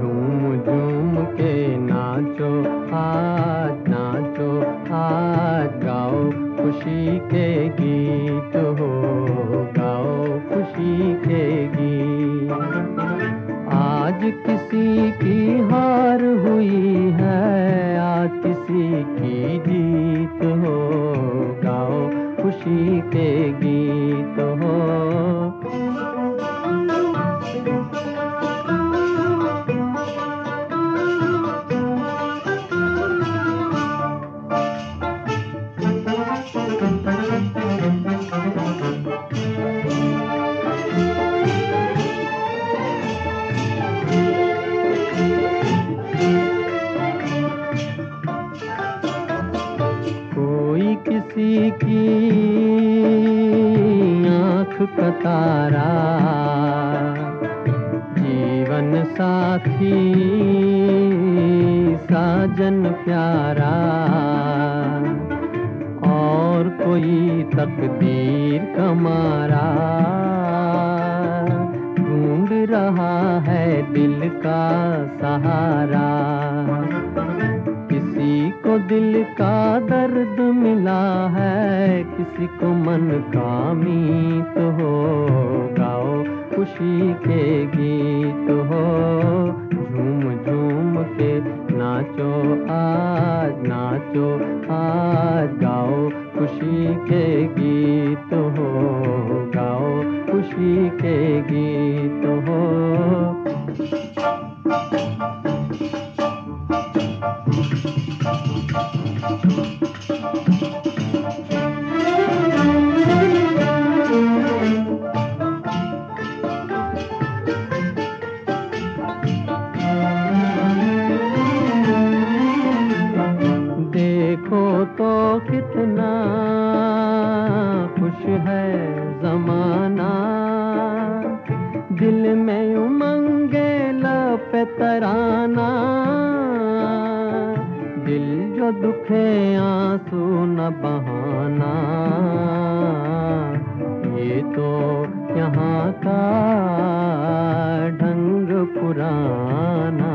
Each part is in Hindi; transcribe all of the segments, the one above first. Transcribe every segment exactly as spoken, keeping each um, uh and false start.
झूम झूम के नाचो आज, नाचो आज, गाओ खुशी के गीत हो, गाओ खुशी के गीत। आज किसी की हार हुई है, आज किसी की जीत हो, गाओ खुशी के गीत हो। कोई किसी की आँख का तारा, जीवन साथी साजन प्यारा, और कोई तकदीर का मारा ढूंढ रहा है दिल का सहारा। किसी को दिल का दर्द मिला है, किसी को मन का मीत हो, गाओ खुशी के गीत हो। झूम झूम के नाचो आज, नाचो आज, गाओ खुशी के गीत हो, गाओ खुशी के गीत हो। देखो तो कितना खुश है ज़माना, दिल में उमंगे लब पे तराना, दिल जो दुखे आंसू न बहाना, ये तो यहाँ का ढंग पुराना।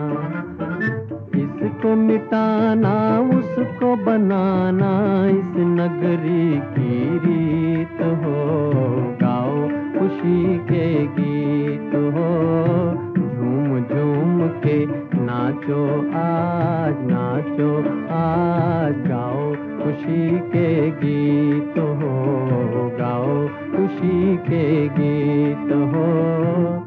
इसको मिटाना उसको बनाना, इस नगरी की रीत हो, गाओ खुशी के गीत हो। झूम झूम के नाचो आज, नाचो आज, गाओ खुशी के गीत हो, गाओ खुशी के गीत हो।